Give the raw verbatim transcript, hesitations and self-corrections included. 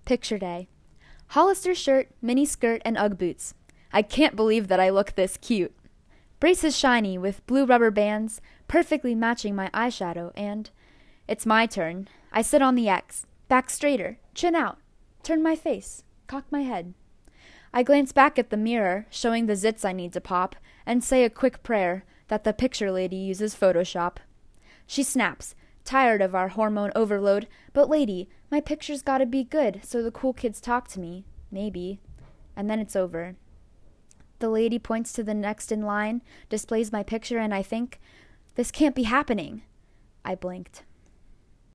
Picture day. Hollister shirt, mini skirt, and Ugg boots. I can't believe that I look this cute. Braces shiny with blue rubber bands, perfectly matching my eyeshadow, and it's my turn. I sit on the X, back straighter, chin out, turn my face, cock my head. I glance back at the mirror, showing the zits I need to pop, and say a quick prayer that the picture lady uses Photoshop. She snaps, tired of our hormone overload, but lady, my picture's gotta be good so the cool kids talk to me, maybe. And then it's over. The lady points to the next in line, displays my picture, and I think, this can't be happening. I blinked.